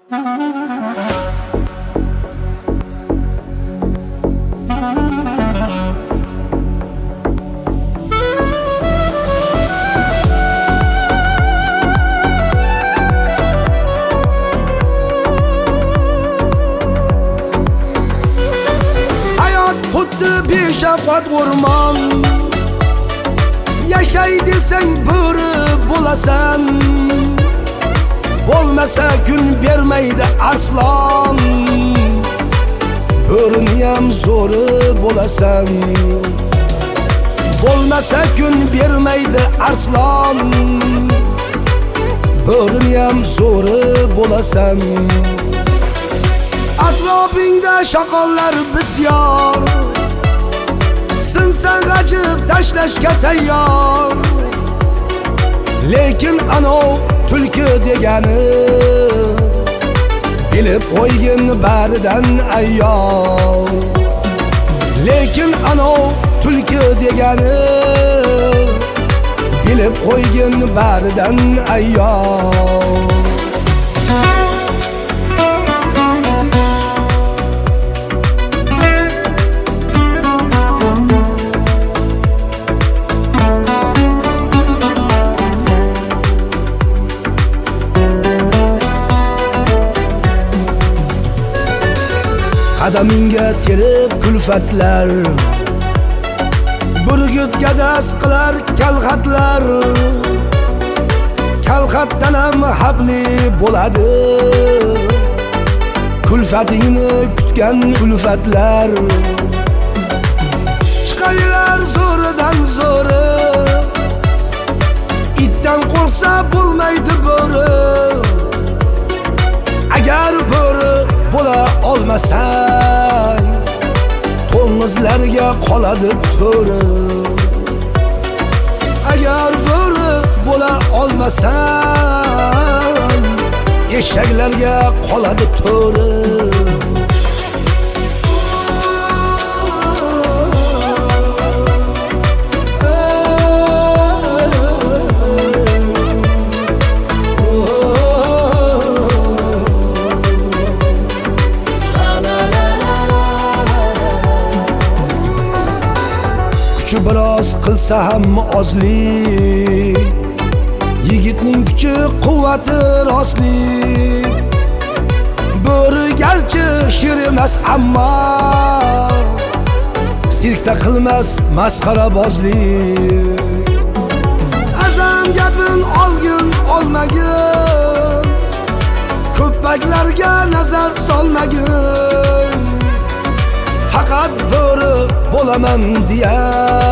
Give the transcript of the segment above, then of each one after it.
Şafat orman yaşay desang bo'ri bo'lasan, bo'lmasa kun bermaydi arslon, bo'riniyam zo'ri bo'lasan. Bo'lmasa kun bermaydi arslon, bo'riniyam zo'ri bo'lasan. Atrofingda shoqollar bisyor, sinsan g'ajib tashlashga tayyor. Lekin anov tulki degani bilib qo'ygin baridan ayyor. Lekin anov tulki degani bilib qo'ygin baridan ayyor. Qadaminga terib kulfatlar, burgut gadas qilar kalxatlar. Kalxatdan ham habli bo'ladi kulfatingni kutgan ulfatlar. Chiqaylar zo'ridan zo'ri, itdan qo'rqsa bo'lmaydi bo'ri. Agar bo'ri bo'la olmasang, to'ng'izlarga qoladi to'ri. Agar bo'ri bo'la olmasang, eshaklarga qoladi to'ri. Kuchi biroz qilsa ham ozlik, yigitning kuchi quvvati rostlik. Bo'ri garchi shir emas ammo sirkda qilmas masxarabozlik. Azam gapin olgin olmagin, ko'paklarga nazar solmagin. Faqat bo'ri bo'laman deya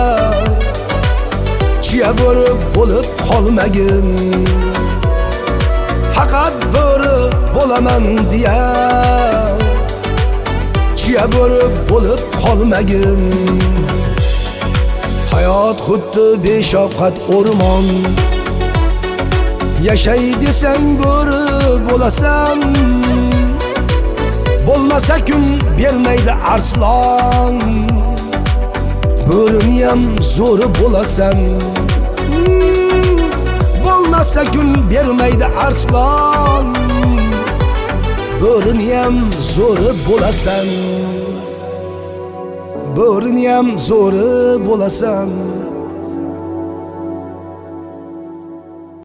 chiya bo'ri bo'lib qolmagin. Faqat bo'ri bo'laman deya chiya bo'ri bo'lib qolmagin. Hayot xuddi beshafqat o'rmon, yashay desang bo'ri bo'lasan. Bo'lmasa kun bermaydi arslon, bo'riniyam zo'ri bo'lasan. Bo'lmasa kun bermaydi arslon, bo'riniyam zo'ri bo'lasan. Bo'riniyam zo'ri bo'lasan.